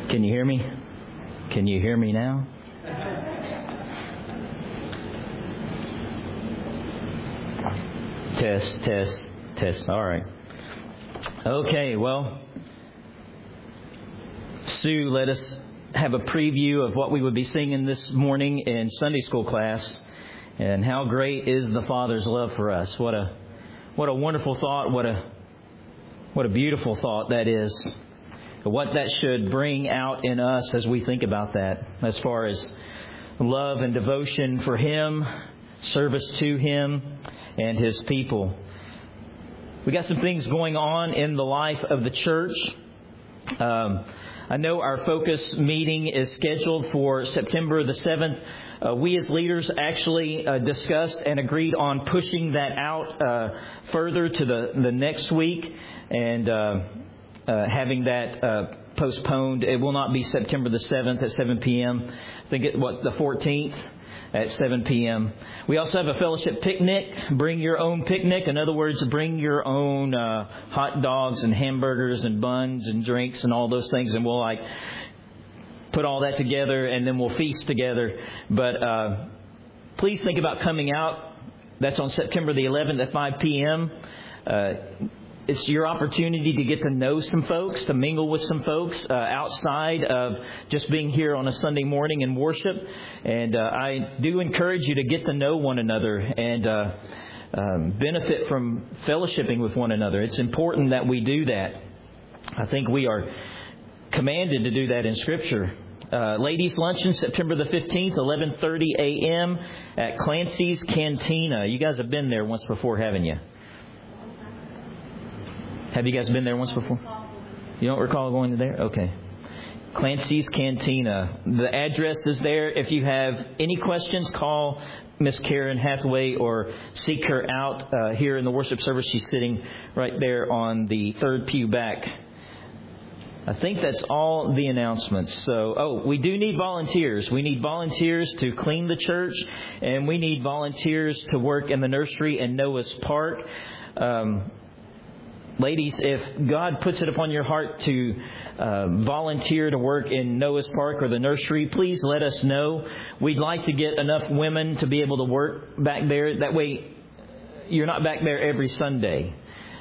Can you hear me? Can you hear me now? Test, test, test. All right. Okay, well, Sue let us have a preview of what we would be singing this morning in Sunday school class, and how great is the Father's love for us. What a wonderful thought. What a beautiful thought that is. What that should bring out in us as we think about that, as far as love and devotion for Him, service to Him and His people. We got some things going on in the life of the church. I know our focus meeting is scheduled for September the 7th. We as leaders actually discussed and agreed on pushing that out further to the next week and having that postponed. It will not be September the 7th at 7 p.m. I think the 14th at 7 p.m. We also have a fellowship picnic. Bring your own picnic. In other words, bring your own hot dogs and hamburgers and buns and drinks and all those things. And we'll put all that together and then we'll feast together. But please think about coming out. That's on September the 11th at 5 p.m. It's your opportunity to get to know some folks, to mingle with some folks outside of just being here on a Sunday morning in worship. And I do encourage you to get to know one another and benefit from fellowshipping with one another. It's important that we do that. I think we are commanded to do that in Scripture. Ladies' luncheon, September the 15th, 11:30 a.m. at Clancy's Cantina. You guys have been there once before, haven't you? Have you guys been there once before? You don't recall going there? Okay. Clancy's Cantina. The address is there. If you have any questions, call Miss Karen Hathaway or seek her out here in the worship service. She's sitting right there on the third pew back. I think that's all the announcements. So, we do need volunteers. We need volunteers to clean the church, and we need volunteers to work in the nursery and Noah's Park. Ladies, if God puts it upon your heart to volunteer to work in Noah's Park or the nursery, please let us know. We'd like to get enough women to be able to work back there. That way, you're not back there every Sunday.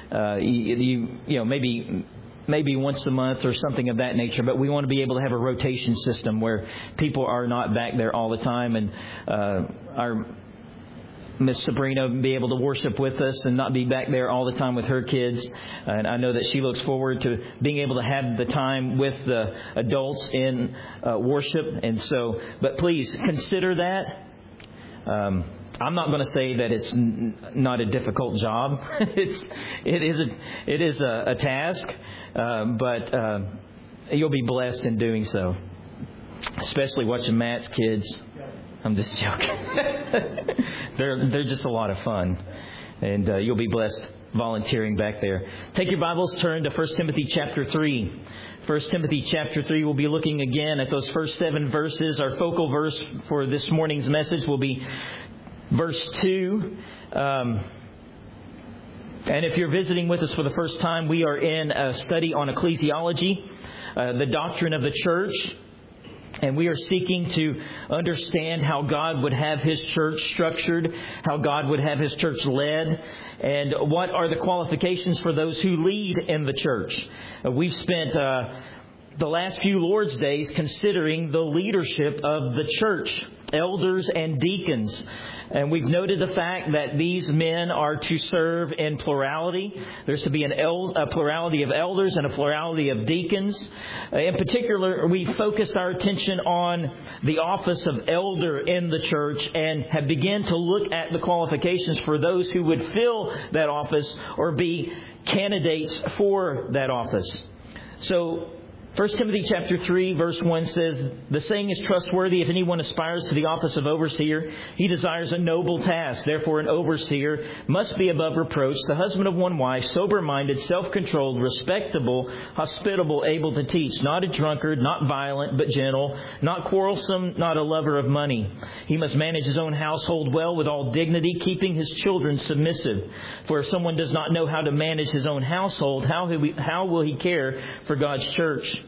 Maybe once a month or something of that nature. But we want to be able to have a rotation system where people are not back there all the time, and our Miss Sabrina be able to worship with us and not be back there all the time with her kids. And I know that she looks forward to being able to have the time with the adults in worship. And so, but please consider that. I'm not going to say that it's not a difficult job. It is a task, but you'll be blessed in doing so. Especially watching Matt's kids. I'm just joking. They're just a lot of fun. And you'll be blessed volunteering back there. Take your Bibles, turn to 1 Timothy chapter 3. 1 Timothy chapter 3, we'll be looking again at those first 7 verses. Our focal verse for this morning's message will be verse 2. And if you're visiting with us for the first time, we are in a study on ecclesiology, the doctrine of the church. And we are seeking to understand how God would have His church structured, how God would have His church led, and what are the qualifications for those who lead in the church. We've spent the last few Lord's Days considering the leadership of the church, elders and deacons. And we've noted the fact that these men are to serve in plurality. There's to be a plurality of elders and a plurality of deacons. In particular, we focused our attention on the office of elder in the church and have begun to look at the qualifications for those who would fill that office or be candidates for that office. So, 1 Timothy chapter 3 verse 1 says, "The saying is trustworthy. If anyone aspires to the office of overseer, he desires a noble task. Therefore an overseer must be above reproach, the husband of one wife, sober-minded, self-controlled, respectable, hospitable, able to teach, not a drunkard, not violent, but gentle, not quarrelsome, not a lover of money. He must manage his own household well with all dignity, keeping his children submissive. For if someone does not know how to manage his own household, how will he care for God's church?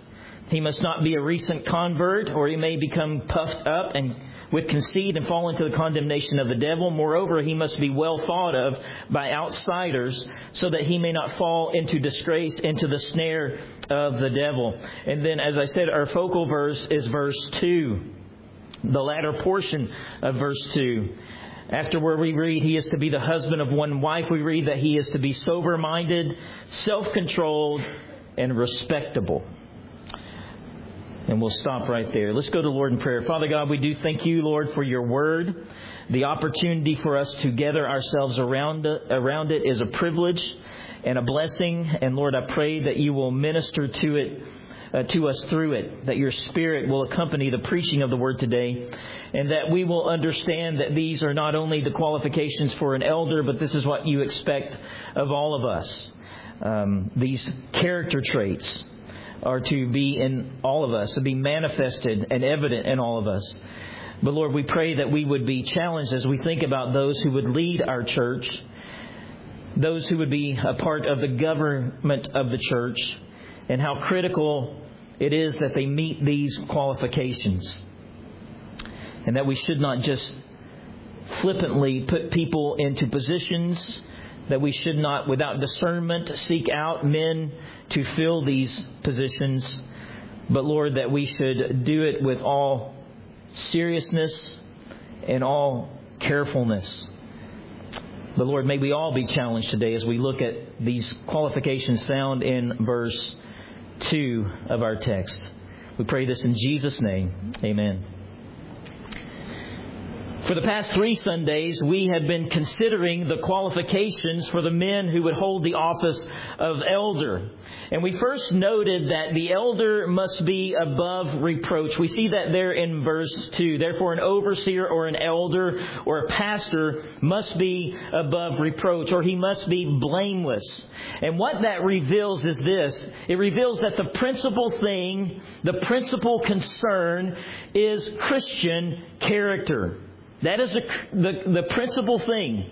He must not be a recent convert, or he may become puffed up and with conceit and fall into the condemnation of the devil. Moreover, he must be well thought of by outsiders, so that he may not fall into disgrace, into the snare of the devil. And then, as I said, our focal verse is verse 2, the latter portion of verse 2. After where we read he is to be the husband of one wife, we read that he is to be sober-minded, self-controlled, and respectable. And we'll stop right there. Let's go to the Lord in prayer. Father God, we do thank you, Lord, for your word. The opportunity for us to gather ourselves around it is a privilege and a blessing. And Lord, I pray that you will minister to us through it, that your Spirit will accompany the preaching of the word today, and that we will understand that these are not only the qualifications for an elder, but this is what you expect of all of us. These character traits are to be in all of us, to be manifested and evident in all of us. But Lord, we pray that we would be challenged as we think about those who would lead our church, those who would be a part of the government of the church, and how critical it is that they meet these qualifications. And that we should not just flippantly put people into positions, that we should not, without discernment, seek out men to fill these positions. But Lord, that we should do it with all seriousness and all carefulness. But Lord, may we all be challenged today as we look at these qualifications found in verse 2 of our text. We pray this in Jesus' name. Amen. For the past 3 Sundays, we have been considering the qualifications for the men who would hold the office of elder. And we first noted that the elder must be above reproach. We see that there in verse 2. Therefore, an overseer or an elder or a pastor must be above reproach, or he must be blameless. And what that reveals is this. It reveals that the principal thing, the principal concern is Christian character. That is the principal thing.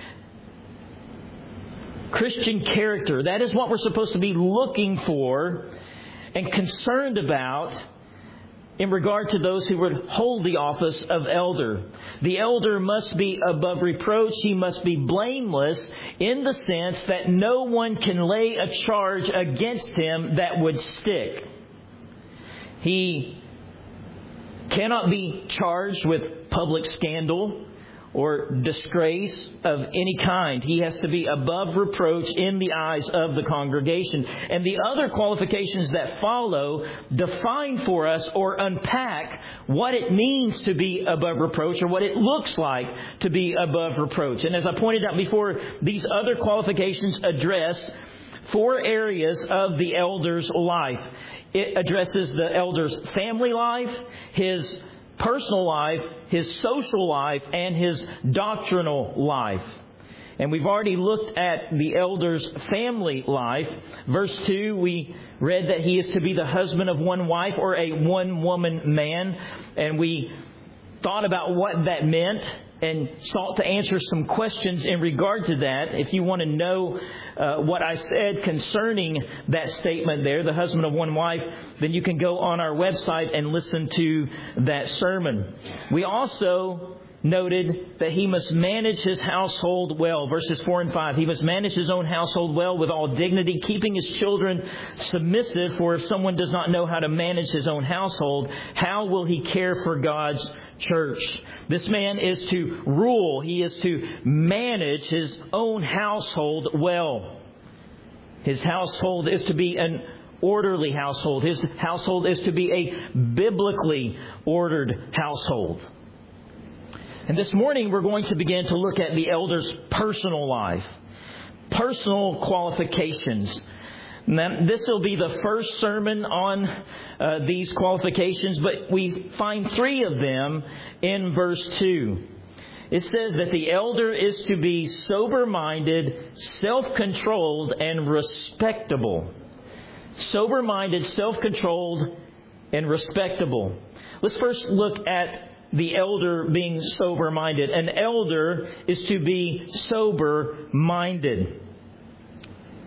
Christian character. That is what we're supposed to be looking for and concerned about in regard to those who would hold the office of elder. The elder must be above reproach. He must be blameless in the sense that no one can lay a charge against him that would stick. He cannot be charged with public scandal or disgrace of any kind. He has to be above reproach in the eyes of the congregation. And the other qualifications that follow define for us or unpack what it means to be above reproach, or what it looks like to be above reproach. And as I pointed out before, these other qualifications address 4 areas of the elder's life. It addresses the elder's family life, his personal life, his social life, and his doctrinal life. And we've already looked at the elder's family life. Verse 2, we read that he is to be the husband of one wife, or a one-woman man. And we thought about what that meant and sought to answer some questions in regard to that. If you want to know what I said concerning that statement there, the husband of one wife, then you can go on our website and listen to that sermon. We also noted that he must manage his household well. Verses 4 and 5. He must manage his own household well with all dignity, keeping his children submissive. For if someone does not know how to manage his own household, how will he care for God's church? This man is to rule. He is to manage his own household well. His household is to be an orderly household. His household is to be a biblically ordered household. And this morning we're going to begin to look at the elder's personal life, personal qualifications. Now, this will be the first sermon on these qualifications, but we find 3 of them in verse 2. It says that the elder is to be sober-minded, self-controlled, and respectable. Sober-minded, self-controlled, and respectable. Let's first look at the elder being sober-minded. An elder is to be sober-minded.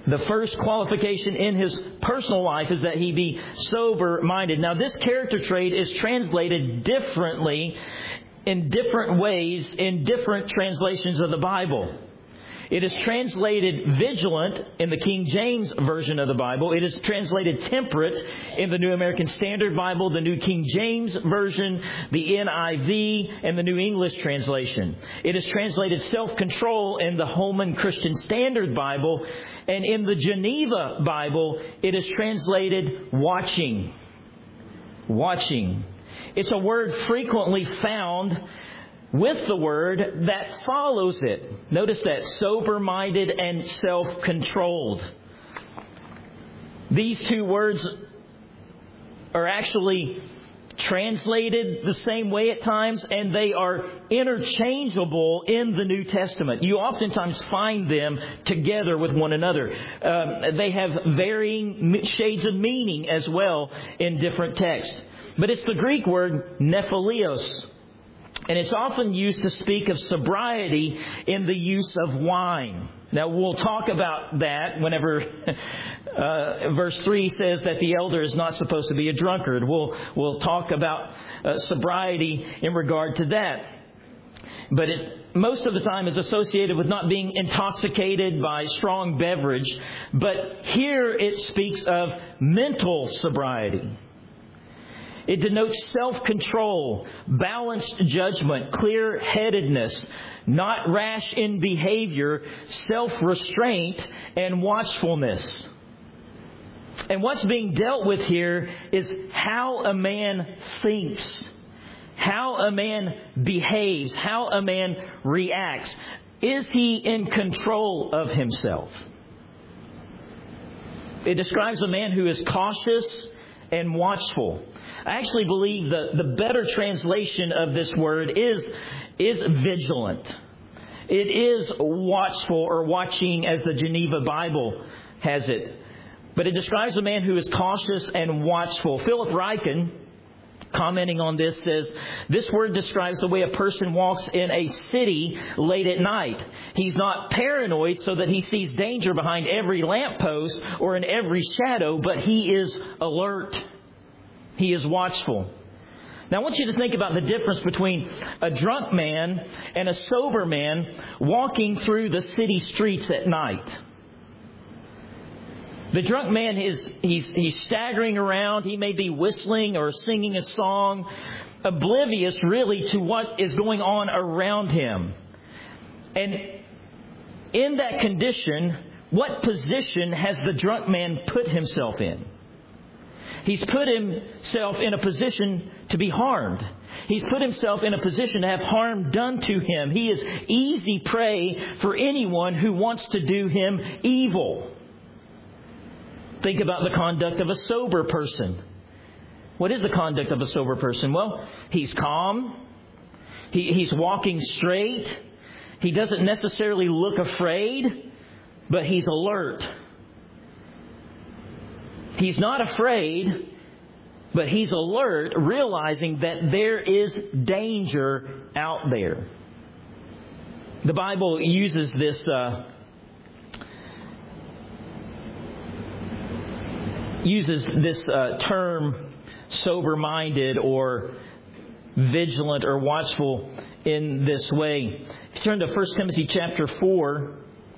The first qualification in his personal life is that he be sober-minded. Now, this character trait is translated differently in different ways in different translations of the Bible. It is translated vigilant in the King James Version of the Bible. It is translated temperate in the New American Standard Bible, the New King James Version, the NIV, and the New English Translation. It is translated self-control in the Holman Christian Standard Bible. And in the Geneva Bible, it is translated watching. Watching. It's a word frequently found with the word that follows it. Notice that, sober-minded and self-controlled. These two words are actually translated the same way at times, and they are interchangeable in the New Testament. You oftentimes find them together with one another. They have varying shades of meaning as well in different texts. But it's the Greek word nephilios. And it's often used to speak of sobriety in the use of wine. Now, we'll talk about that whenever verse 3 says that the elder is not supposed to be a drunkard. We'll talk about sobriety in regard to that. But it most of the time is associated with not being intoxicated by strong beverage. But here it speaks of mental sobriety. It denotes self-control, balanced judgment, clear-headedness, not rash in behavior, self-restraint, and watchfulness. And what's being dealt with here is how a man thinks, how a man behaves, how a man reacts. Is he in control of himself? It describes a man who is cautious and watchful. I actually believe the better translation of this word is vigilant. It is watchful or watching as the Geneva Bible has it. But it describes a man who is cautious and watchful. Philip Ryken, commenting on this, says, this word describes the way a person walks in a city late at night. He's not paranoid so that he sees danger behind every lamppost or in every shadow, but he is alert. He is watchful. Now, I want you to think about the difference between a drunk man and a sober man walking through the city streets at night. The drunk man he's staggering around. He may be whistling or singing a song, oblivious really to what is going on around him. And in that condition, what position has the drunk man put himself in? He's put himself in a position to be harmed. He's put himself in a position to have harm done to him. He is easy prey for anyone who wants to do him evil. Think about the conduct of a sober person. What is the conduct of a sober person? Well, he's calm. He's walking straight. He doesn't necessarily look afraid, but he's alert. He's not afraid, but he's alert, realizing that there is danger out there. The Bible uses this term sober-minded or vigilant or watchful in this way. If you turn to 1 Timothy chapter 4,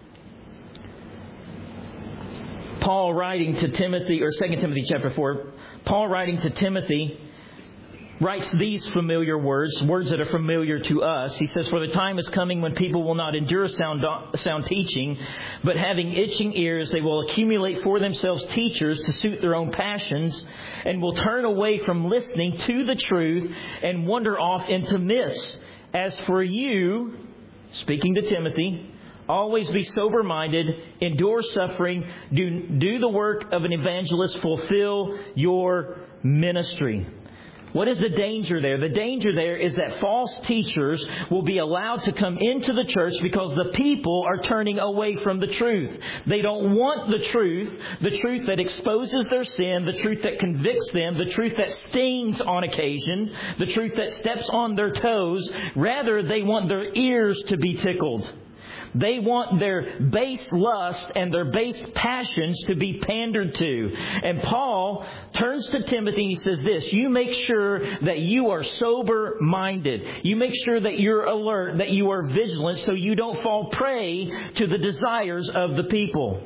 Paul writing to Timothy, or 2 Timothy chapter 4, Paul writing to Timothy writes these familiar words that are familiar to us. He says, for the time is coming when people will not endure sound teaching, but having itching ears, they will accumulate for themselves teachers to suit their own passions, and will turn away from listening to the truth and wander off into myths. As for you, speaking to Timothy, always be sober-minded, endure suffering, do the work of an evangelist, fulfill your ministry. What is the danger there? The danger there is that false teachers will be allowed to come into the church because the people are turning away from the truth. They don't want the truth that exposes their sin, the truth that convicts them, the truth that stings on occasion, the truth that steps on their toes. Rather, they want their ears to be tickled. They want their base lust and their base passions to be pandered to. And Paul turns to Timothy and he says this, you make sure that you are sober-minded. You make sure that you're alert, that you are vigilant, so you don't fall prey to the desires of the people.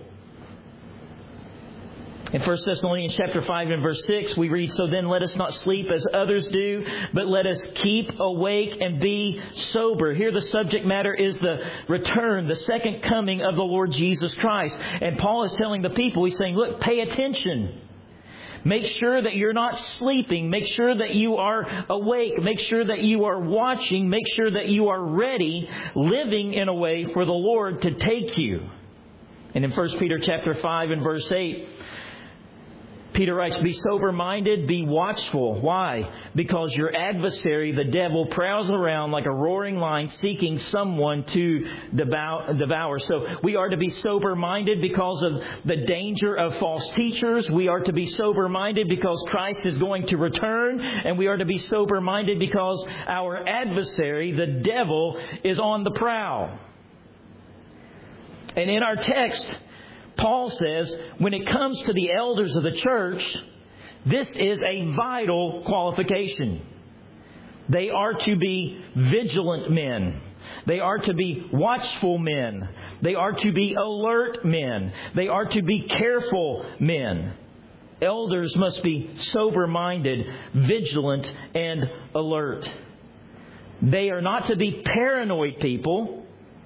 In 1 Thessalonians chapter 5 and verse 6, we read, so then let us not sleep as others do, but let us keep awake and be sober. Here the subject matter is the return, the second coming of the Lord Jesus Christ. And Paul is telling the people, he's saying, look, pay attention. Make sure that you're not sleeping. Make sure that you are awake. Make sure that you are watching. Make sure that you are ready, living in a way for the Lord to take you. And in 1 Peter chapter 5 and verse 8, Peter writes, be sober-minded, be watchful. Why? Because your adversary, the devil, prowls around like a roaring lion seeking someone to devour. So we are to be sober-minded because of the danger of false teachers. We are to be sober-minded because Christ is going to return. And we are to be sober-minded because our adversary, the devil, is on the prowl. And in our text, Paul says, when it comes to the elders of the church, this is a vital qualification. They are to be vigilant men. They are to be watchful men. They are to be alert men. They are to be careful men. Elders must be sober-minded, vigilant, and alert. They are not to be paranoid people.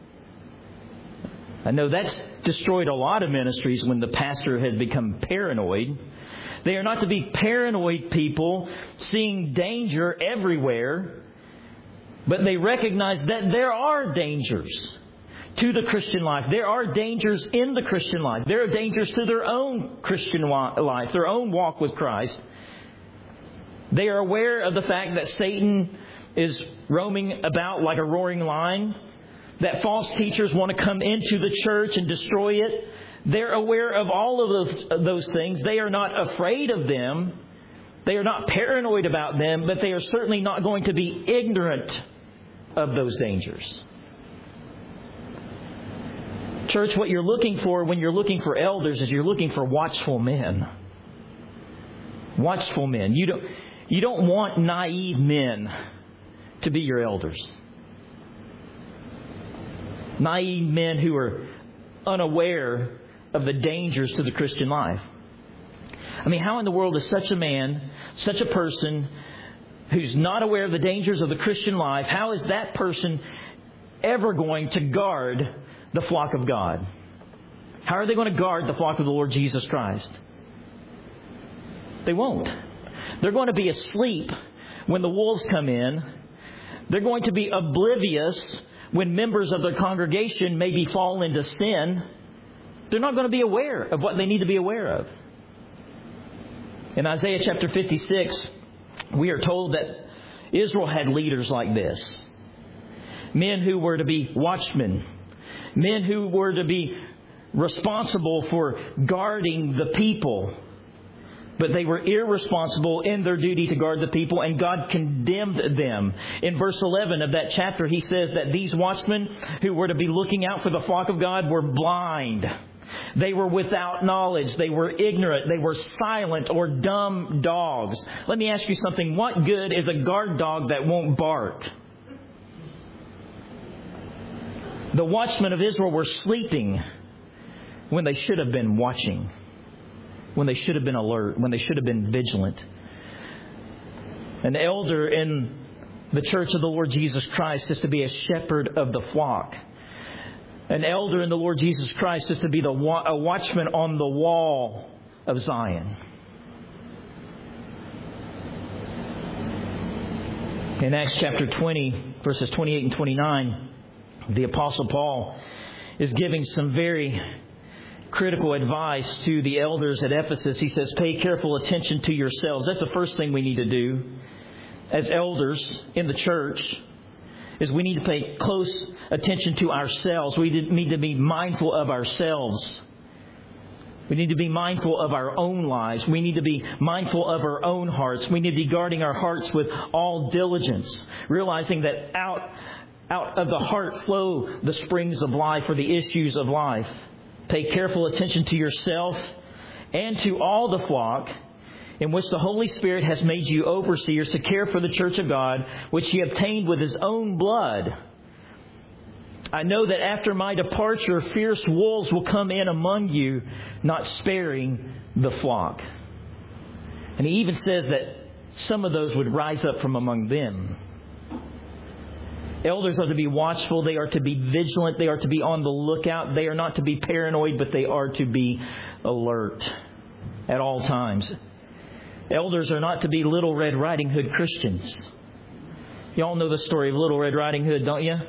I know that's destroyed a lot of ministries when the pastor has become paranoid. They are not to be paranoid people seeing danger everywhere, but they recognize that there are dangers to the Christian life. There are dangers in the Christian life. There are dangers to their own Christian life, their own walk with Christ. They are aware of the fact that Satan is roaming about like a roaring lion, that false teachers want to come into the church and destroy it. They're aware of all of those things. They are not afraid of them. They are not paranoid about them, but they are certainly not going to be ignorant of those dangers. Church, what you're looking for when you're looking for elders is you're looking for watchful men. Watchful men. You don't want naive men to be your elders. Naive men who are unaware of the dangers to the Christian life. I mean, how in the world is such a man, such a person who's not aware of the dangers of the Christian life, how is that person ever going to guard the flock of God? How are they going to guard the flock of the Lord Jesus Christ? They won't. They're going to be asleep when the wolves come in. They're going to be oblivious when members of their congregation maybe fall into sin. They're not going to be aware of what they need to be aware of. In Isaiah chapter 56, we are told that Israel had leaders like this. Men who were to be watchmen. Men who were to be responsible for guarding the people. But they were irresponsible in their duty to guard the people, and God condemned them. In verse 11 of that chapter, He says that these watchmen who were to be looking out for the flock of God were blind. They were without knowledge. They were ignorant. They were silent or dumb dogs. Let me ask you something. What good is a guard dog that won't bark? The watchmen of Israel were sleeping when they should have been watching. When they should have been alert, when they should have been vigilant. An elder in the church of the Lord Jesus Christ is to be a shepherd of the flock. An elder in the Lord Jesus Christ is to be a watchman on the wall of Zion. In Acts chapter 20, verses 28 and 29, the Apostle Paul is giving some very critical advice to the elders at Ephesus. He says, pay careful attention to yourselves. That's the first thing we need to do as elders in the church, is we need to pay close attention to ourselves. We need to be mindful of ourselves. We need to be mindful of our own lives. We need to be mindful of our own hearts. We need to be guarding our hearts with all diligence, realizing that out Out of the heart flow the springs of life, or the issues of life. Pay careful attention to yourself and to all the flock in which the Holy Spirit has made you overseers to care for the church of God, which He obtained with His own blood. I know that after my departure, fierce wolves will come in among you, not sparing the flock. And He even says that some of those would rise up from among them. Elders are to be watchful. They are to be vigilant. They are to be on the lookout. They are not to be paranoid, but they are to be alert at all times. Elders are not to be Little Red Riding Hood Christians. You all know the story of Little Red Riding Hood, don't you?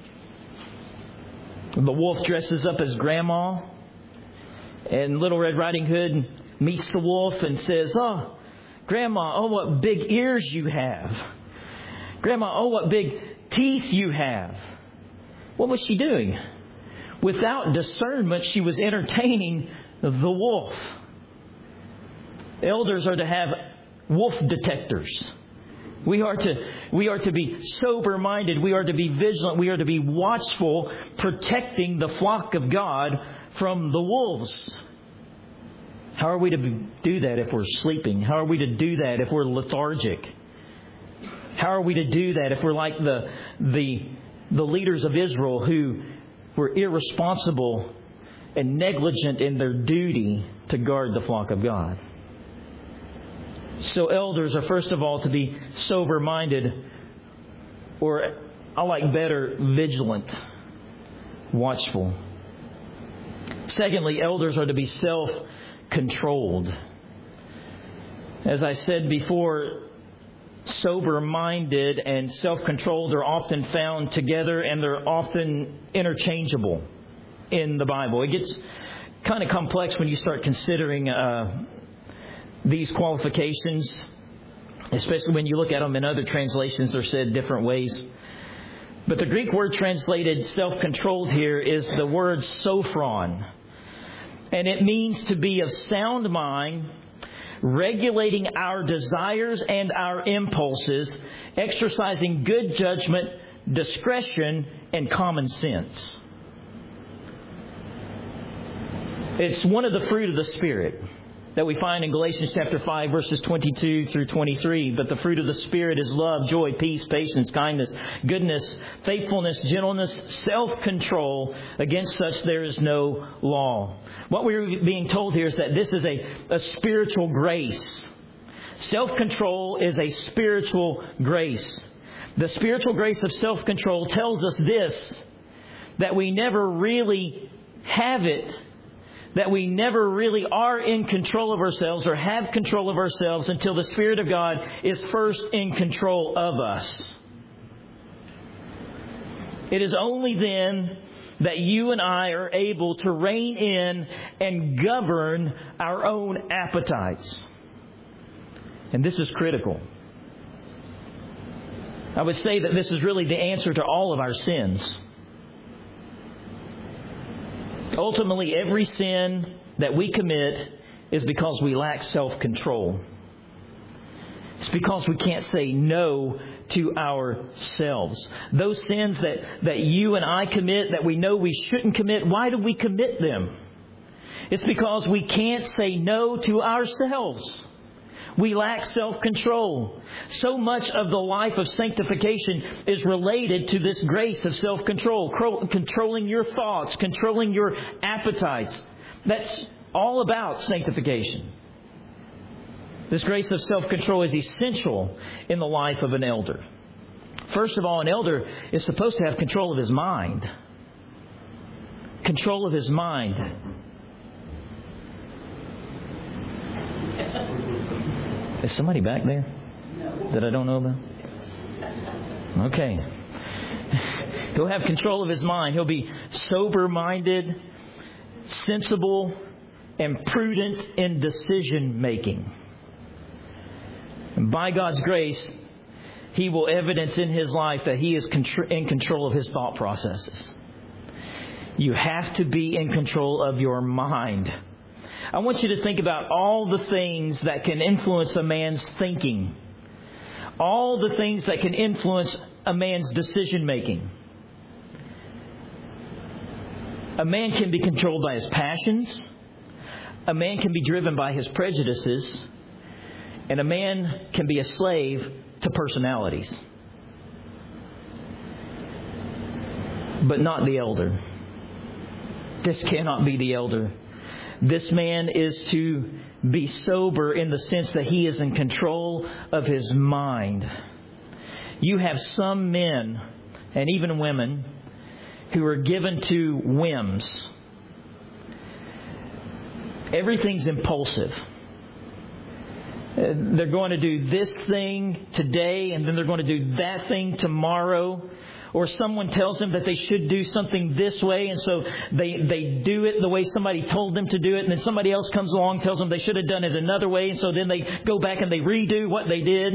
The wolf dresses up as grandma, and Little Red Riding Hood meets the wolf and says, "Oh, Grandma, oh, what big ears you have. Grandma, oh, what big teeth you have." What was she doing? Without discernment, she was entertaining the wolf. Elders are to have wolf detectors. We are to be sober-minded. We are to be vigilant. We are to be watchful, protecting the flock of God from the wolves. How are we to do that if we're sleeping? How are we to do that if we're lethargic? How are we to do that if we're like the leaders of Israel who were irresponsible and negligent in their duty to guard the flock of God? So elders are first of all to be sober-minded, or I like better, vigilant, watchful. Secondly, elders are to be self-controlled. As I said before, sober-minded and self-controlled are often found together, and they're often interchangeable in the Bible. It gets kind of complex when you start considering these qualifications, especially when you look at them in other translations. They're said different ways. But the Greek word translated self-controlled here is the word sophron. And it means to be of sound mind, regulating our desires and our impulses, exercising good judgment, discretion, and common sense. It's one of the fruit of the Spirit that we find in Galatians chapter 5, verses 22 through 23. But the fruit of the Spirit is love, joy, peace, patience, kindness, goodness, faithfulness, gentleness, self-control. Against such there is no law. What we're being told here is that this is a spiritual grace. Self-control is a spiritual grace. The spiritual grace of self-control tells us this, that we never really have it, that we never really are in control of ourselves or have control of ourselves until the Spirit of God is first in control of us. It is only then that you and I are able to rein in and govern our own appetites. And this is critical. I would say that this is really the answer to all of our sins. Ultimately, every sin that we commit is because we lack self-control. It's because we can't say no to ourselves. Those sins that you and I commit, that we know we shouldn't commit, why do we commit them? It's because we can't say no to ourselves. We lack self-control. So much of the life of sanctification is related to this grace of self-control. Controlling your thoughts, controlling your appetites. That's all about sanctification. This grace of self-control is essential in the life of an elder. First of all, an elder is supposed to have control of his mind. Control of his mind. Is somebody back there that I don't know about? Okay. He'll have control of his mind. He'll be sober-minded, sensible, and prudent in decision-making. And by God's grace, He will evidence in his life that he is in control of his thought processes. You have to be in control of your mind. I want you to think about all the things that can influence a man's thinking. All the things that can influence a man's decision making. A man can be controlled by his passions. A man can be driven by his prejudices. And a man can be a slave to personalities. But not the elder. This cannot be the elder. This man is to be sober in the sense that he is in control of his mind. You have some men and even women who are given to whims. Everything's impulsive. They're going to do this thing today and then they're going to do that thing tomorrow. Or someone tells them that they should do something this way, and so they do it the way somebody told them to do it, and then somebody else comes along and tells them they should have done it another way, and so then they go back and they redo what they did.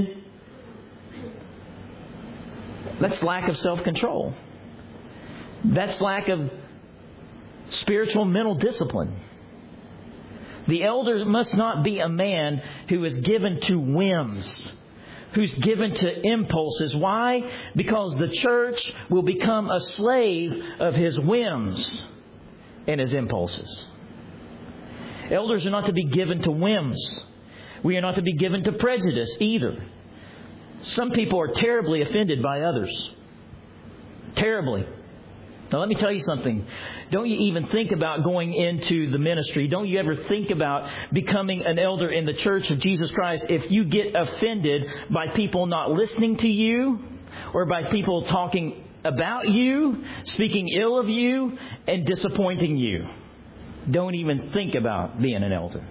That's lack of self-control. That's lack of spiritual mental discipline. The elder must not be a man who is given to whims, who's given to impulses. Why? Because the church will become a slave of his whims and his impulses. Elders are not to be given to whims. We are not to be given to prejudice either. Some people are terribly offended by others. Terribly. Now let me tell you something. Don't you even think about going into the ministry. Don't you ever think about becoming an elder in the church of Jesus Christ if you get offended by people not listening to you or by people talking about you, speaking ill of you, and disappointing you. Don't even think about being an elder.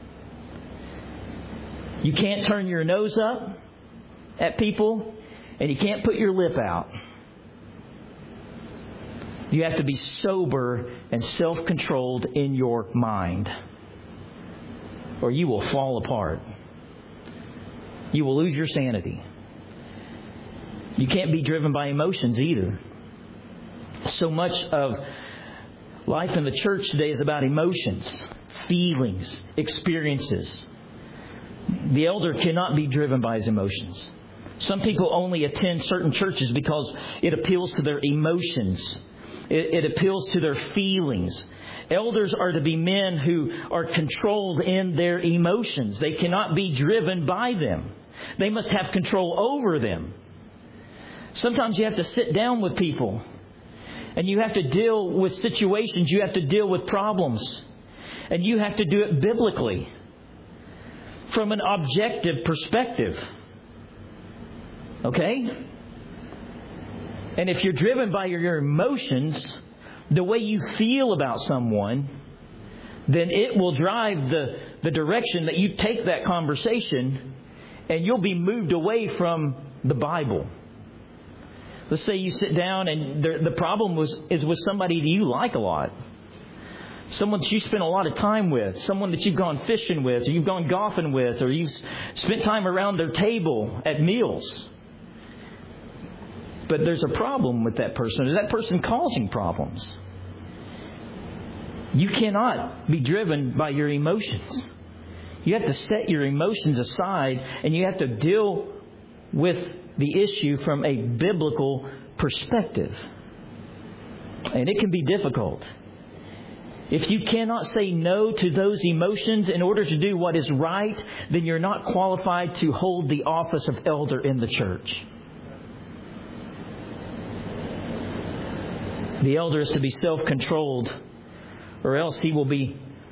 You can't turn your nose up at people, and you can't put your lip out. You have to be sober and self-controlled in your mind, or you will fall apart. You will lose your sanity. You can't be driven by emotions either. So much of life in the church today is about emotions, feelings, experiences. The elder cannot be driven by his emotions. Some people only attend certain churches because it appeals to their emotions. It appeals to their feelings. Elders are to be men who are controlled in their emotions. They cannot be driven by them. They must have control over them. Sometimes you have to sit down with people and you have to deal with situations. You have to deal with problems. And you have to do it biblically, from an objective perspective. Okay? And if you're driven by your emotions, the way you feel about someone, then it will drive the direction that you take that conversation, and you'll be moved away from the Bible. Let's say you sit down and the problem is with somebody that you like a lot. Someone that you spend a lot of time with. Someone that you've gone fishing with, or you've gone golfing with, or you've spent time around their table at meals. But there's a problem with that person. Is that person causing problems? You cannot be driven by your emotions. You have to set your emotions aside and you have to deal with the issue from a biblical perspective. And it can be difficult. If you cannot say no to those emotions in order to do what is right, then you're not qualified to hold the office of elder in the church. The elder is to be self-controlled, or else the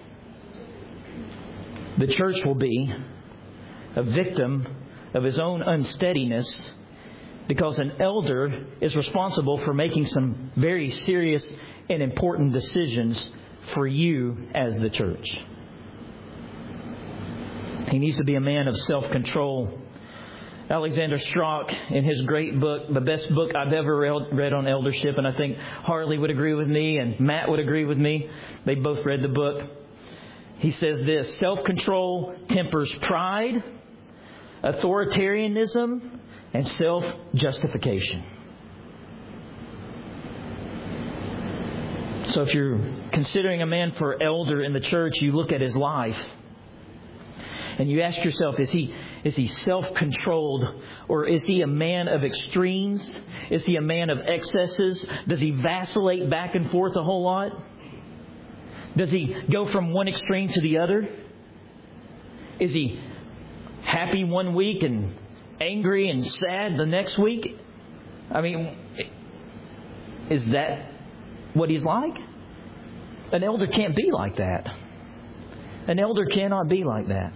church will be a victim of his own unsteadiness, because an elder is responsible for making some very serious and important decisions for you as the church. He needs to be a man of self-control. Alexander Strauch, in his great book, the best book I've ever read on eldership, and I think Harley would agree with me and Matt would agree with me. They both read the book. He says this: self-control tempers pride, authoritarianism, and self-justification. So if you're considering a man for elder in the church, you look at his life and you ask yourself, is he self-controlled, or is he a man of extremes? Is he a man of excesses? Does he vacillate back and forth a whole lot? Does he go from one extreme to the other? Is he happy one week and angry and sad the next week? I mean, is that what he's like? An elder can't be like that. An elder cannot be like that.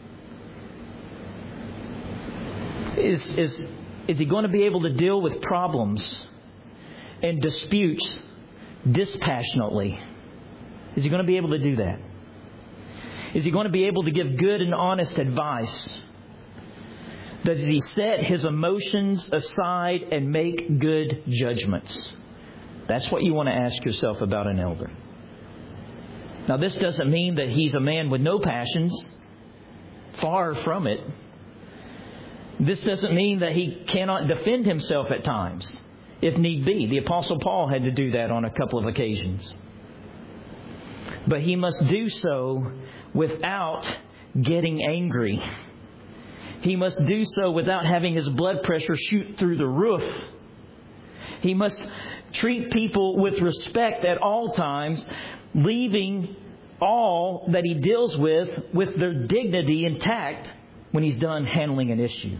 Is he going to be able to deal with problems and disputes dispassionately? Is he going to be able to do that? Is he going to be able to give good and honest advice? Does he set his emotions aside and make good judgments? That's what you want to ask yourself about an elder. Now, this doesn't mean that he's a man with no passions. Far from it. This doesn't mean that he cannot defend himself at times, if need be. The Apostle Paul had to do that on a couple of occasions. But he must do so without getting angry. He must do so without having his blood pressure shoot through the roof. He must treat people with respect at all times, leaving all that he deals with their dignity intact when he's done handling an issue.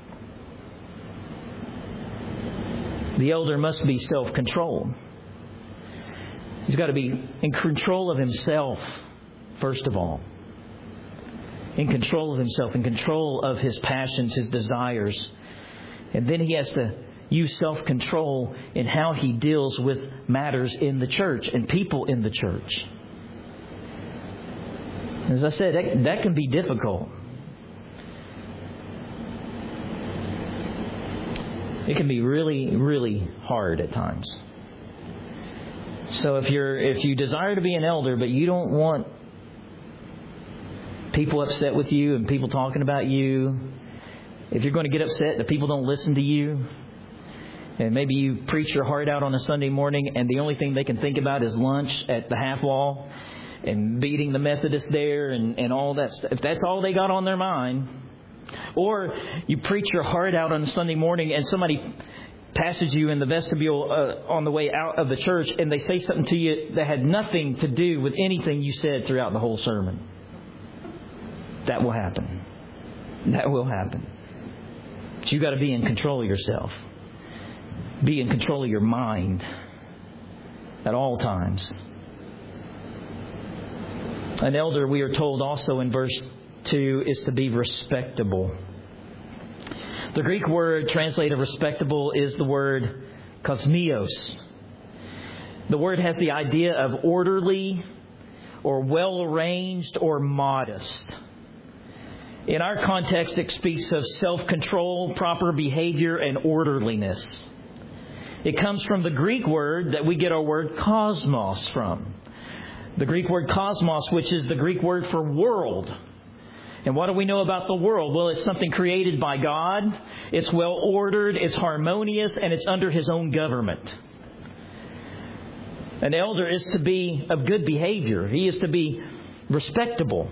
The elder must be self-controlled. He's got to be in control of himself, first of all. In control of himself, in control of his passions, his desires. And then he has to use self-control in how he deals with matters in the church and people in the church. As I said, that can be difficult. It can be really, really hard at times. So if you desire to be an elder, but you don't want people upset with you and people talking about you, if you're going to get upset that people don't listen to you, and maybe you preach your heart out on a Sunday morning and the only thing they can think about is lunch at the half wall and beating the Methodist there and all that stuff, if that's all they got on their mind, or you preach your heart out on a Sunday morning and somebody passes you in the vestibule on the way out of the church and they say something to you that had nothing to do with anything you said throughout the whole sermon. That will happen. That will happen. But you've got to be in control of yourself. Be in control of your mind at all times. An elder, we are told also in verse 2, is to be respectable. The Greek word translated respectable is the word kosmios. The word has the idea of orderly or well-arranged or modest. In our context, it speaks of self-control, proper behavior, and orderliness. It comes from the Greek word that we get our word cosmos from. The Greek word cosmos, which is the Greek word for world. And what do we know about the world? Well, it's something created by God. It's well ordered, it's harmonious, and it's under His own government. An elder is to be of good behavior. He is to be respectable.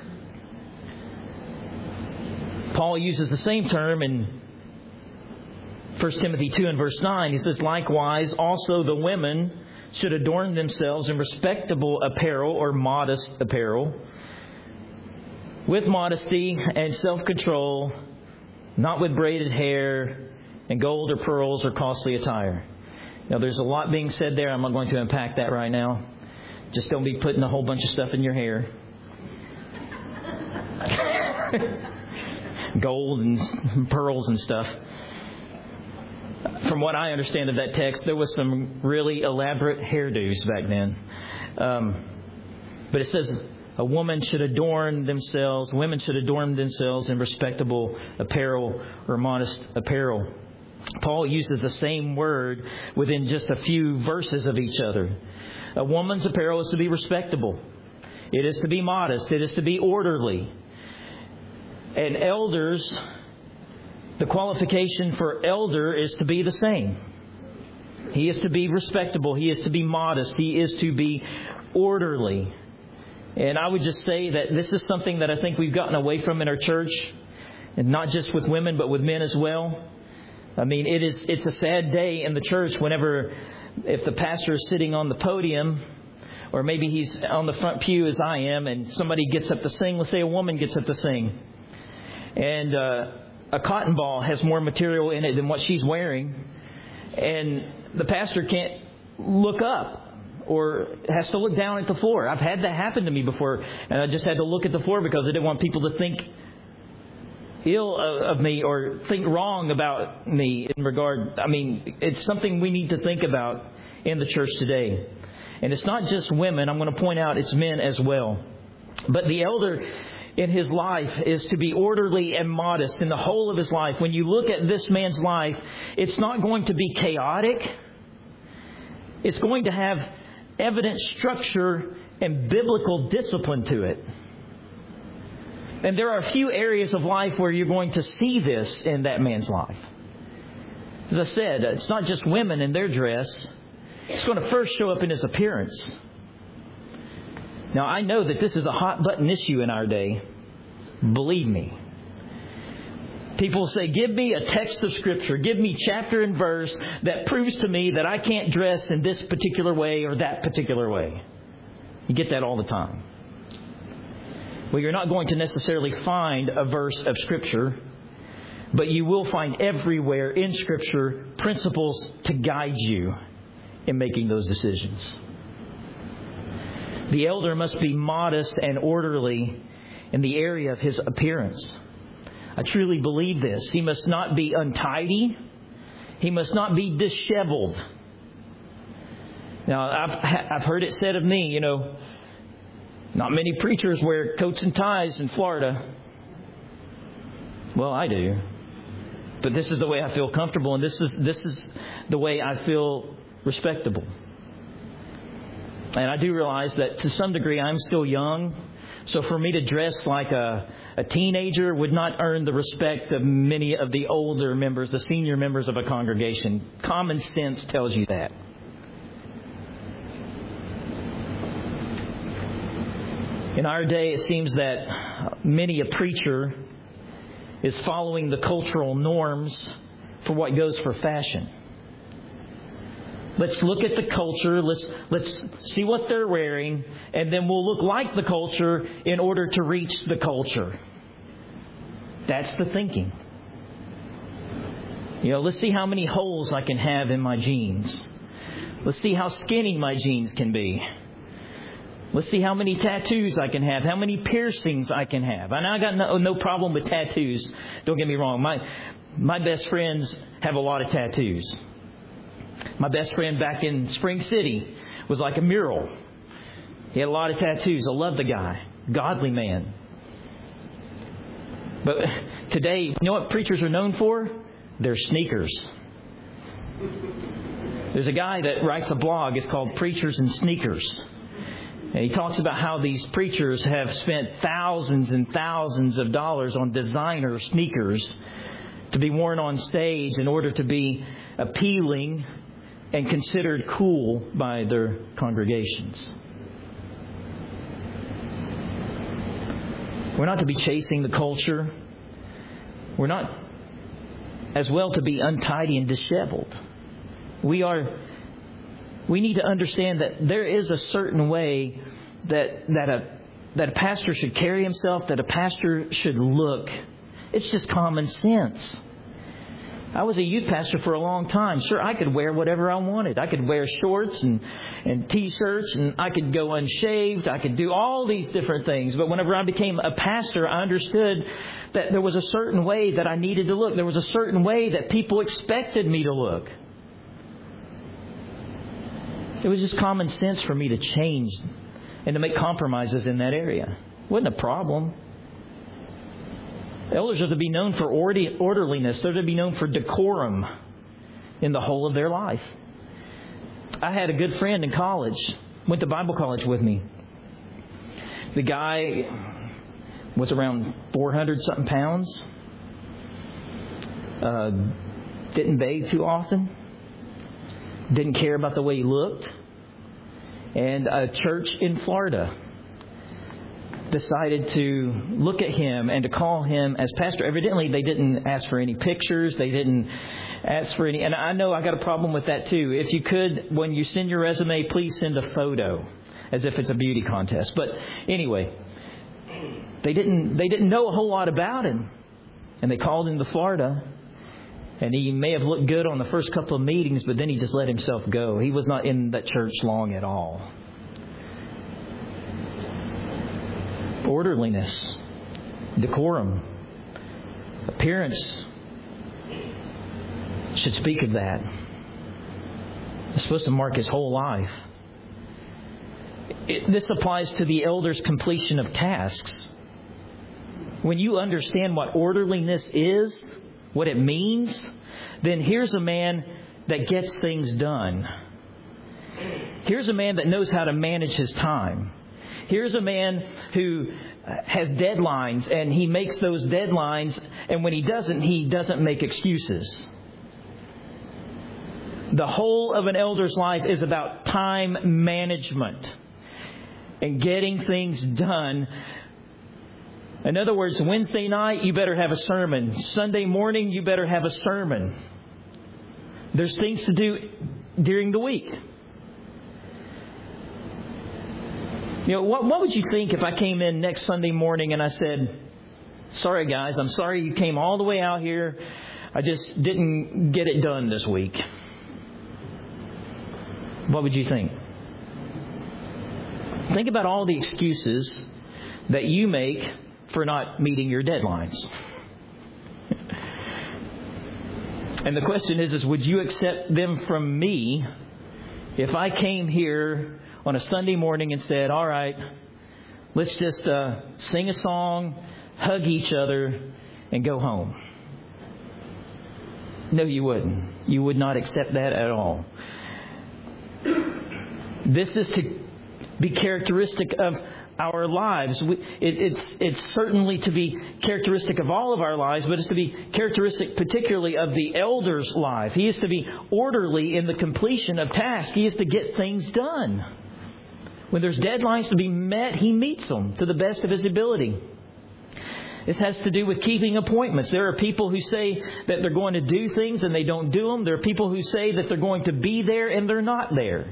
Paul uses the same term in 1 Timothy 2 and verse 9. He says, likewise, also the women should adorn themselves in respectable apparel or modest apparel, with modesty and self-control, not with braided hair and gold or pearls or costly attire. Now, there's a lot being said there. I'm not going to unpack that right now. Just don't be putting a whole bunch of stuff in your hair. Gold and pearls and stuff. From what I understand of that text, there was some really elaborate hairdos back then. But it says women should adorn themselves in respectable apparel or modest apparel. Paul uses the same word within just a few verses of each other. A woman's apparel is to be respectable. It is to be modest. It is to be orderly. And elders, the qualification for elder is to be the same. He is to be respectable. He is to be modest. He is to be orderly. And I would just say that this is something that I think we've gotten away from in our church. And not just with women, but with men as well. I mean, it's a sad day in the church if the pastor is sitting on the podium Or maybe he's on the front pew as I am, and somebody gets up to sing. Let's say a woman gets up to sing. And a cotton ball has more material in it than what she's wearing. And the pastor can't look up or has to look down at the floor. I've had that happen to me before. And I just had to look at the floor because I didn't want people to think ill of me or think wrong about me in regard. I mean, it's something we need to think about in the church today. And it's not just women. I'm going to point out it's men as well. But the elder in his life is to be orderly and modest in the whole of his life. When you look at this man's life, it's not going to be chaotic. It's going to have evident structure and biblical discipline to it. And there are a few areas of life where you're going to see this in that man's life. As I said, it's not just women in their dress. It's going to first show up in his appearance. Now, I know that this is a hot button issue in our day. Believe me. People say, give me a text of Scripture. Give me chapter and verse that proves to me that I can't dress in this particular way or that particular way. You get that all the time. Well, you're not going to necessarily find a verse of Scripture, but you will find everywhere in Scripture principles to guide you in making those decisions. The elder must be modest and orderly in the area of his appearance. I truly believe this. He must not be untidy. He must not be disheveled. Now, I've heard it said of me, not many preachers wear coats and ties in Florida. Well, I do. But this is the way I feel comfortable, and this is the way I feel respectable. And I do realize that to some degree I'm still young. So for me to dress like a teenager would not earn the respect of many of the older members, the senior members of a congregation. Common sense tells you that. In our day, it seems that many a preacher is following the cultural norms for what goes for fashion. Let's look at the culture. Let's see what they're wearing, and then we'll look like the culture in order to reach the culture. That's the thinking. Let's see how many holes I can have in my jeans. Let's see how skinny my jeans can be. Let's see how many tattoos I can have, how many piercings I can have. And I got no problem with tattoos. Don't get me wrong. My best friends have a lot of tattoos. My best friend back in Spring City was like a mural. He had a lot of tattoos. I love the guy. Godly man. But today, you know what preachers are known for? They're sneakers. There's a guy that writes a blog. It's called Preachers and Sneakers. And he talks about how these preachers have spent thousands and thousands of dollars on designer sneakers to be worn on stage in order to be appealing and considered cool by their congregations. We're not to be chasing the culture. We're not as well to be untidy and disheveled. We need to understand that there is a certain way that a pastor should carry himself, that a pastor should look. It's just common sense. I was a youth pastor for a long time. Sure, I could wear whatever I wanted. I could wear shorts and T-shirts, and I could go unshaved. I could do all these different things. But whenever I became a pastor, I understood that there was a certain way that I needed to look. There was a certain way that people expected me to look. It was just common sense for me to change and to make compromises in that area. It wasn't a problem. Elders are to be known for orderliness. They're to be known for decorum in the whole of their life. I had a good friend in college, went to Bible college with me. The guy was around 400-something pounds. Didn't bathe too often. Didn't care about the way he looked. And a church in Florida decided to look at him and to call him as pastor. Evidently, they didn't ask for any pictures. They didn't ask for any. And I know I got a problem with that too. If you could, when you send your resume, please send a photo. as if it's a beauty contest. But anyway, they didn't know a whole lot about him. And they called him to Florida. And he may have looked good on the first couple of meetings, but then he just let himself go. He was not in that church long at all. Orderliness, decorum, appearance should speak of that. It's supposed to mark his whole life. This applies to the elder's completion of tasks. When you understand what orderliness is, what it means, then here's a man that gets things done. Here's a man that knows how to manage his time. Here's a man who has deadlines, and he makes those deadlines, and when he doesn't make excuses. The whole of an elder's life is about time management and getting things done. In other words, Wednesday night, you better have a sermon. Sunday morning, you better have a sermon. There's things to do during the week. You know, what would you think if I came in next Sunday morning and I said, sorry guys, I'm sorry you came all the way out here. I just didn't get it done this week. What would you think? Think about all the excuses that you make for not meeting your deadlines. And the question is would you accept them from me if I came here on a Sunday morning and said, all right, let's just sing a song, hug each other, and go home? No, you wouldn't. You would not accept that at all. This is to be characteristic of our lives. It's certainly to be characteristic of all of our lives, but it's to be characteristic particularly of the elder's life. He is to be orderly in the completion of tasks. He is to get things done. When there's deadlines to be met, he meets them to the best of his ability. This has to do with keeping appointments. There are people who say that they're going to do things and they don't do them. There are people who say that they're going to be there and they're not there.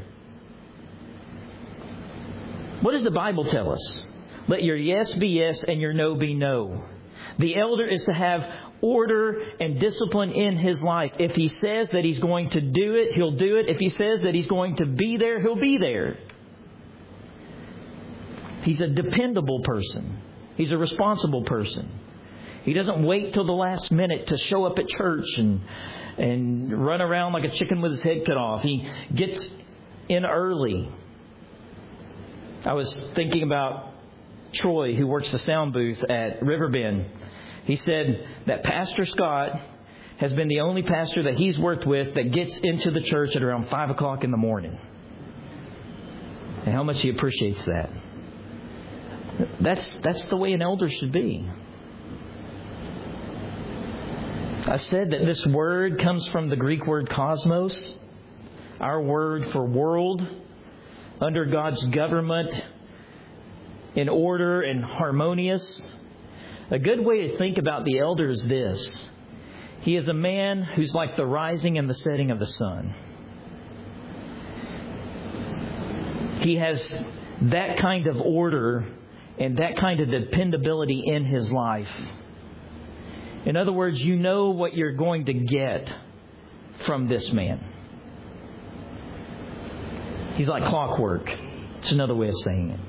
What does the Bible tell us? Let your yes be yes and your no be no. The elder is to have order and discipline in his life. If he says that he's going to do it, he'll do it. If he says that he's going to be there, he'll be there. He's a dependable person. He's a responsible person. He doesn't wait till the last minute to show up at church and run around like a chicken with his head cut off. He gets in early. I was thinking about Troy, who works the sound booth at Riverbend. He said that Pastor Scott has been the only pastor that he's worked with that gets into the church at around 5 o'clock in the morning. And how much he appreciates that. That's the way an elder should be. I said that this word comes from the Greek word cosmos, our word for world, under God's government, in order and harmonious. A good way to think about the elder is this. He is a man who's like the rising and the setting of the sun. He has that kind of order and that kind of dependability in his life. In other words, you know what you're going to get from this man. He's like clockwork. It's another way of saying it.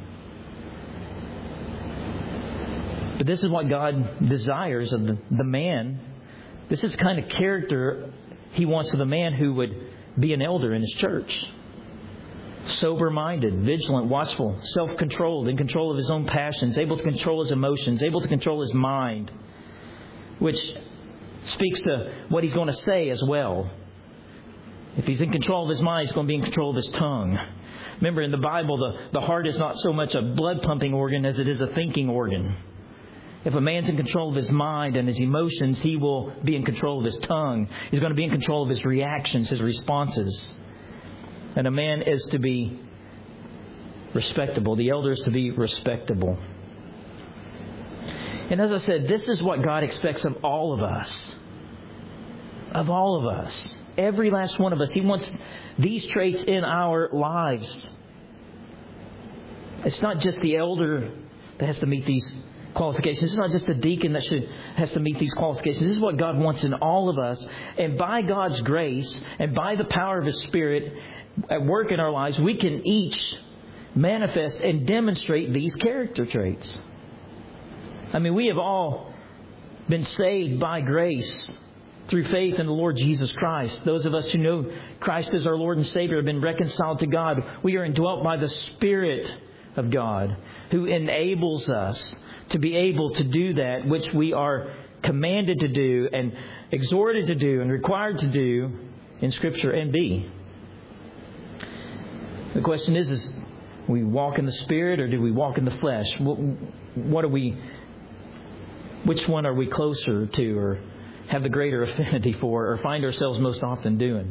But this is what God desires of the man. This is the kind of character He wants of the man who would be an elder in His church. Sober-minded, vigilant, watchful, self-controlled, in control of his own passions, able to control his emotions, able to control his mind, which speaks to what he's going to say as well. If he's in control of his mind, he's going to be in control of his tongue. Remember, in the Bible, the heart is not so much a blood-pumping organ as it is a thinking organ. If a man's in control of his mind and his emotions, he will be in control of his tongue. He's going to be in control of his reactions, his responses. And a man is to be respectable. The elder is to be respectable. And as I said, this is what God expects of all of us. Of all of us. Every last one of us. He wants these traits in our lives. It's not just the elder that has to meet these qualifications. It's not just the deacon that has to meet these qualifications. This is what God wants in all of us. And by God's grace and by the power of His Spirit at work in our lives, we can each manifest and demonstrate these character traits. I mean, we have all been saved by grace through faith in the Lord Jesus Christ. Those of us who know Christ as our Lord and Savior have been reconciled to God. We are indwelt by the Spirit of God, who enables us to be able to do that which we are commanded to do and exhorted to do and required to do in Scripture and be. The question is we walk in the Spirit or do we walk in the flesh? What are we? Which one are we closer to or have the greater affinity for or find ourselves most often doing?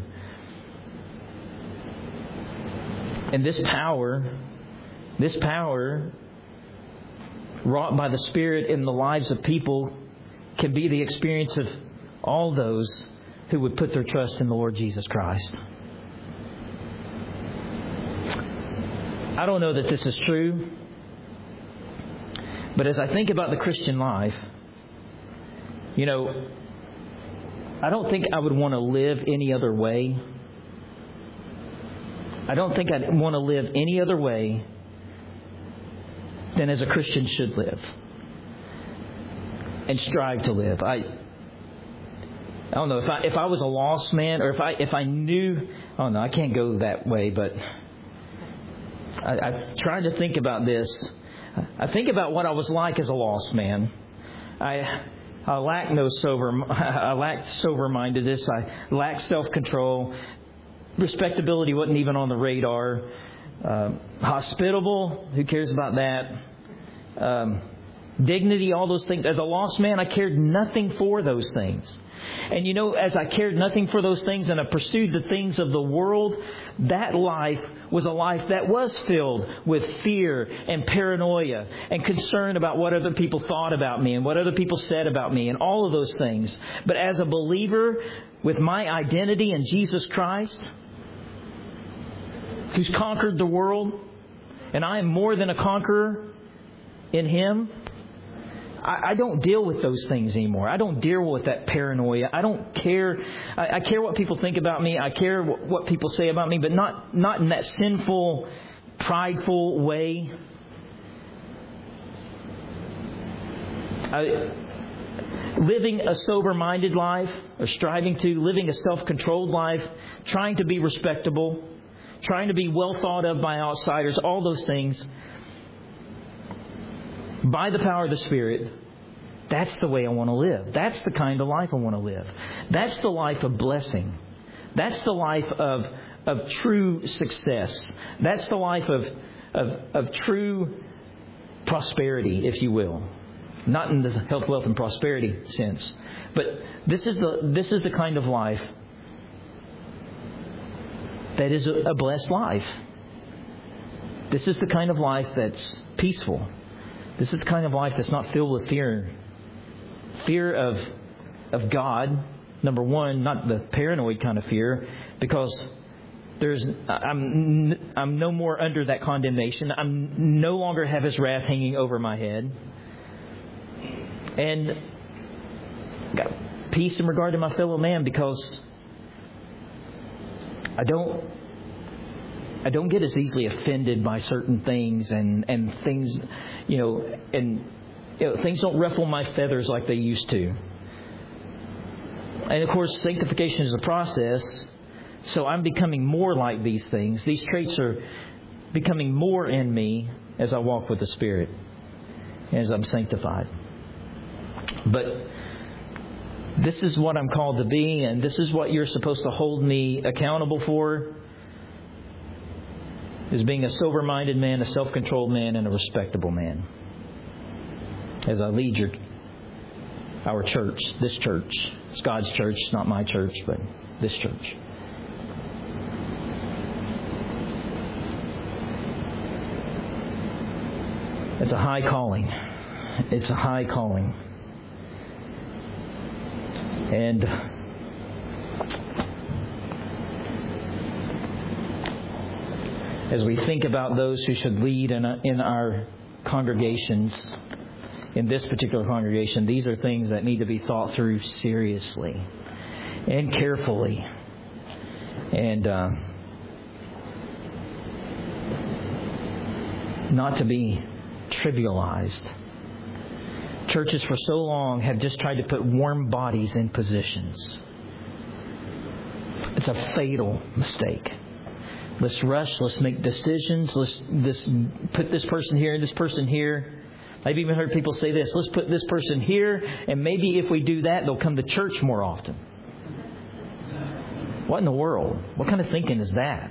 And this power wrought by the Spirit in the lives of people can be the experience of all those who would put their trust in the Lord Jesus Christ. I don't know that this is true, but as I think about the Christian life, I don't think I would want to live any other way. I don't think I'd want to live any other way than as a Christian should live and strive to live. I don't know if I was a lost man or if I knew. Oh no, I can't go that way. But I've tried to think about this. I think about what I was like as a lost man. I lacked sober-mindedness. I lacked self-control. Respectability wasn't even on the radar. Hospitable, who cares about that? Dignity, all those things. As a lost man, I cared nothing for those things. And as I cared nothing for those things and I pursued the things of the world, that life was a life that was filled with fear and paranoia and concern about what other people thought about me and what other people said about me and all of those things. But as a believer with my identity in Jesus Christ, who's conquered the world, and I am more than a conqueror in Him, I don't deal with those things anymore. I don't deal with that paranoia. I don't care. I care what people think about me. I care what people say about me, but not in that sinful, prideful way. Living a sober-minded life, or striving to, living a self-controlled life, trying to be respectable, trying to be well thought of by outsiders, all those things, by the power of the Spirit, that's the way I want to live. That's the kind of life I want to live. That's the life of blessing. That's the life of true success. That's the life of true prosperity, if you will. Not in the health, wealth, and prosperity sense. But this is the kind of life that is a blessed life. This is the kind of life that's peaceful. This is the kind of life that's not filled with fear. Fear of God, number one, not the paranoid kind of fear, because I'm no more under that condemnation. I'm no longer have His wrath hanging over my head. And got peace in regard to my fellow man, because I don't get as easily offended by certain things and things, things don't ruffle my feathers like they used to. And of course, sanctification is a process, so I'm becoming more like these things. These traits are becoming more in me as I walk with the Spirit, as I'm sanctified. But this is what I'm called to be, and this is what you're supposed to hold me accountable for, is being a sober-minded man, a self-controlled man, and a respectable man. As I lead our church, this church. It's God's church, not my church, but this church. It's a high calling. It's a high calling. And as we think about those who should lead in our congregations, in this particular congregation, these are things that need to be thought through seriously and carefully. And not to be trivialized. Churches for so long have just tried to put warm bodies in positions. It's a fatal mistake. Let's rush. Let's make decisions. Let's put this person here and this person here. I've even heard people say this. Let's put this person here, and maybe if we do that, they'll come to church more often. What in the world? What kind of thinking is that?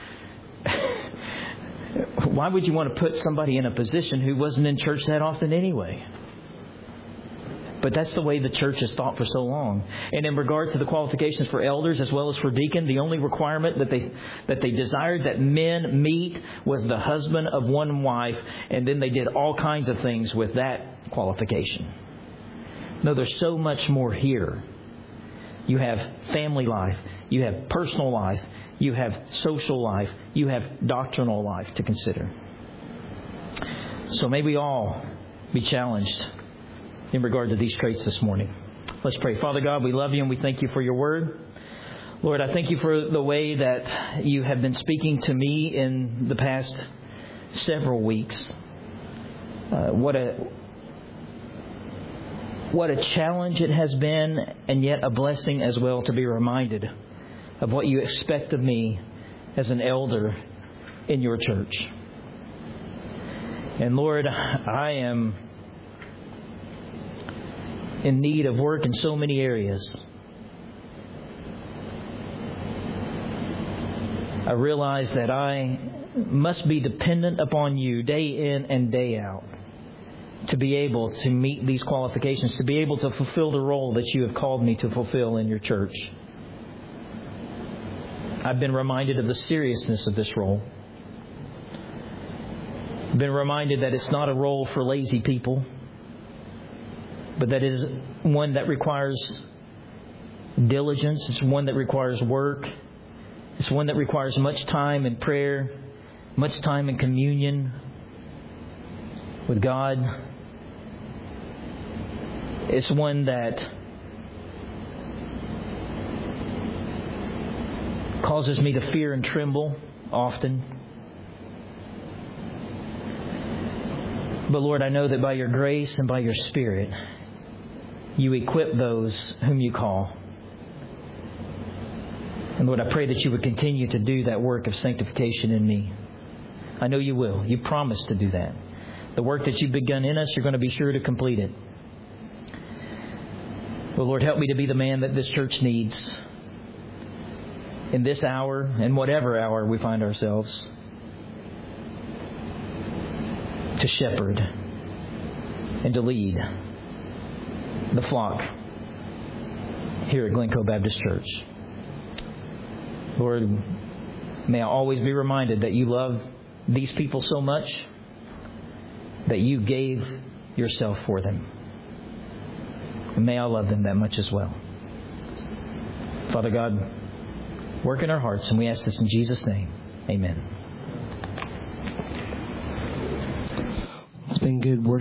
Why would you want to put somebody in a position who wasn't in church that often anyway? But that's the way the church has thought for so long. And in regard to the qualifications for elders as well as for deacon, the only requirement that they desired that men meet was the husband of one wife, and then they did all kinds of things with that qualification. No, there's so much more here. You have family life. You have personal life. You have social life. You have doctrinal life to consider. So may we all be challenged in regard to these traits this morning. Let's pray. Father God, we love you and we thank you for your word. Lord, I thank you for the way that you have been speaking to me in the past several weeks. What a challenge it has been, and yet a blessing as well to be reminded of what you expect of me as an elder in your church. And Lord, I am in need of work in so many areas. I realize that I must be dependent upon you day in and day out to be able to meet these qualifications, to be able to fulfill the role that you have called me to fulfill in your church. I've been reminded of the seriousness of this role. I've been reminded that it's not a role for lazy people, but that it is one that requires diligence. It's one that requires work. It's one that requires much time in prayer, much time in communion with God. It's one that causes me to fear and tremble often. But Lord, I know that by your grace and by your Spirit, you equip those whom you call. And Lord, I pray that you would continue to do that work of sanctification in me. I know you will. You promised to do that. The work that you've begun in us, you're going to be sure to complete it. But Lord, help me to be the man that this church needs in this hour and whatever hour we find ourselves, to shepherd and to lead the flock here at Glencoe Baptist Church. Lord, may I always be reminded that you love these people so much that you gave yourself for them. And may I love them that much as well. Father God, work in our hearts, and we ask this in Jesus' name. Amen. It's been good worship.